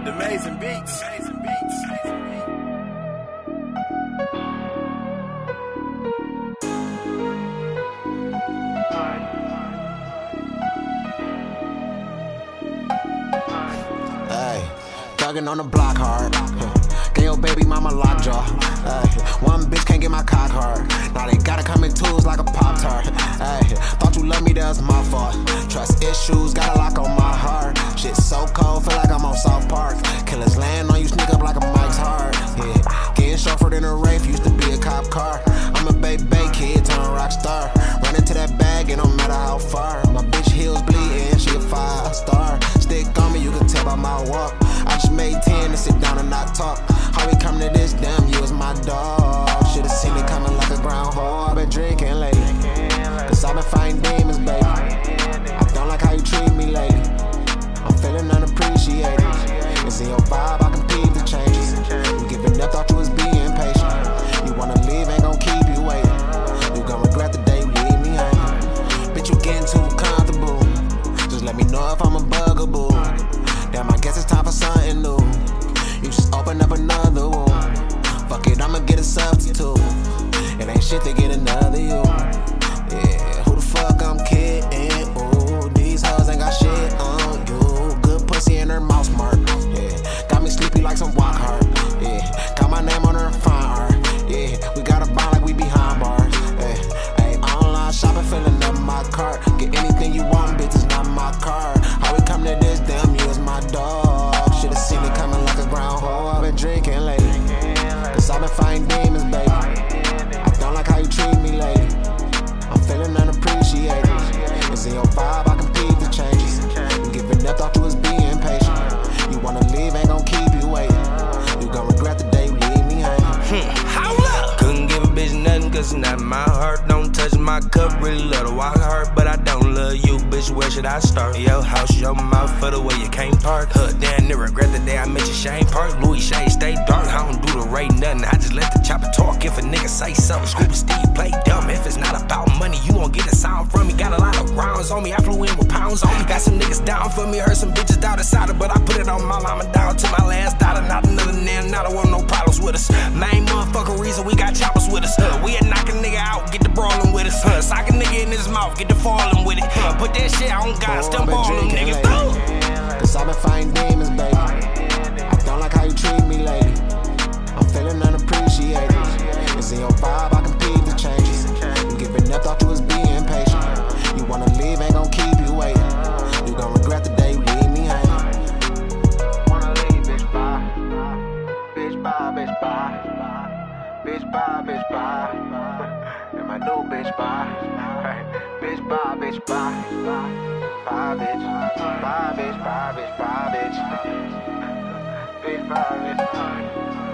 The Amazing Beats. Hey, thuggin' on the block hard. Gave your baby mama lockjaw. One bitch can't get my cock hard. Now they gotta come in twos like a Pop-Tart. Thought you loved me, that was my fault. Trust issues, got a lock on my heart. Shit so cold, feel like I'm on South Park. Killers land on you, sneak up like a Mike's hard. Yeah, getting chauffeured in a Wraith, used to be a cop car. I'm a bay kid, turn rock star. Run into that bag, it don't matter how far. My bitch heels bleeding, she a 5-star. Stick on me, you can tell by my walk. I just made 10 to sit down and not talk. How we come to this? Damn, you was my dog. Should've seen it coming like a groundhog. I've been drinking lately, cause I've been fighting demons, baby. I don't like how you treat me lately. I'm feeling unappreciated. It's in your vibe, I can peep the changes. You giving up, thought you was being patient. You wanna leave, ain't gon' keep you waiting. You gon' regret the day you leave me hanging. Bitch, you getting too comfortable. Just let me know if I'm a bugaboo. Damn, I guess it's time for something new. You just open up another wound. Fuck it, I'ma get a substitute. It ain't shit to get another you. Yeah, who the fuck I'm kidding? Ooh, these hoes ain't got shit on you. Good pussy in her mouth mark. Yeah, got me sleepy like some walk hard. Yeah, got my name on her fine art. Yeah, we got a bond like we behind bars. Hey, online shopping, filling up my cart. Get anything you want, bitch, it's not my car. How we come to this? Damn, you is my dog. Should've seen it coming like a groundhog. I've been drinking lately, cause I've been fighting demons, baby. I don't like how you treat me lately. I'm feeling unappreciated. It's in your vibe, I can peep the changes. You giving up, thought you was being patient. You wanna leave, ain't gon' keep you waiting. You gon' regret the day you leave me hanging. Couldn't give a bitch nothing, cause it's not my heart. Don't touch my cup, really love to walk hard, but I don't love you, bitch, where should I start? Your house, your mouth, for the way you can't park. Damn, near regret the day I met you, Shane Park. Louis Shade, stay dark, I don't do the right nothing. I just let the chopper talk, if a nigga say something. Scuba Steve play dumb, if it's not about money, you won't get a sound from me. Got a lot of rounds on me, I flew in with pounds on me. Got some niggas down for me, heard some bitches down the side, but I put it on my llama down to my last dollar. Not another nan, not I want no problems with us. Main motherfucking reason we got choppers with us. We a knock a nigga out, get the brawling with us. Sock a nigga in his mouth, get the falling with it. Put that shit on God, stump all them niggas. Cause I've been fighting demons, baby. I don't like how you treat me lately. I'm feeling unappreciated. It's in your vibe, I can peep the changes. You giving up, thought you was being patient. You wanna leave, ain't gon' keep you waiting. You gon' regret the day you leave me hanging. Wanna leave, bitch, bye. Bitch, bye, bitch, bye. Bitch, bye, bitch, bye. And my new bitch, bye. Bitch, bye, bitch, bye. Bye, bitch. Bye, bitch, bye, bitch, bye, bitch. Bitch, bye, bitch.